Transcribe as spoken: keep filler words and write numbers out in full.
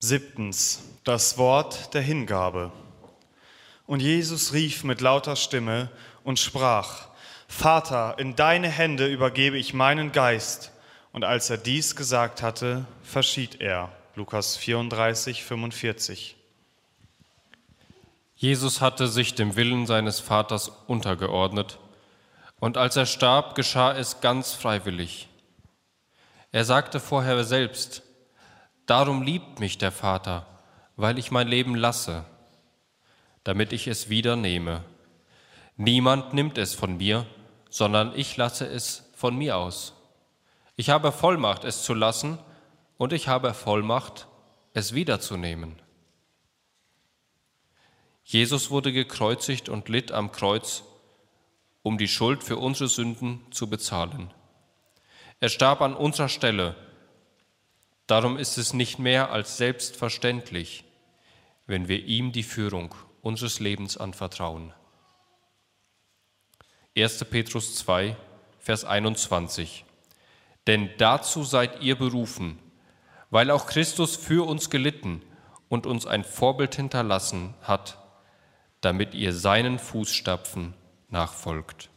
Siebtens, das Wort der Hingabe. Und Jesus rief mit lauter Stimme und sprach: Vater, in deine Hände übergebe ich meinen Geist. Und als er dies gesagt hatte, verschied er. Lukas vierunddreißig, fünfundvierzig. Jesus hatte sich dem Willen seines Vaters untergeordnet, und als er starb, geschah es ganz freiwillig. Er sagte vorher selbst: Darum liebt mich der Vater, weil ich mein Leben lasse, damit ich es wieder nehme. Niemand nimmt es von mir, sondern ich lasse es von mir aus. Ich habe Vollmacht, es zu lassen, und ich habe Vollmacht, es wiederzunehmen. Jesus wurde gekreuzigt und litt am Kreuz, um die Schuld für unsere Sünden zu bezahlen. Er starb an unserer Stelle. Darum ist es nicht mehr als selbstverständlich, wenn wir ihm die Führung unseres Lebens anvertrauen. erster Petrus zwei, Vers einundzwanzig. Denn dazu seid ihr berufen, weil auch Christus für uns gelitten und uns ein Vorbild hinterlassen hat, damit ihr seinen Fußstapfen nachfolgt.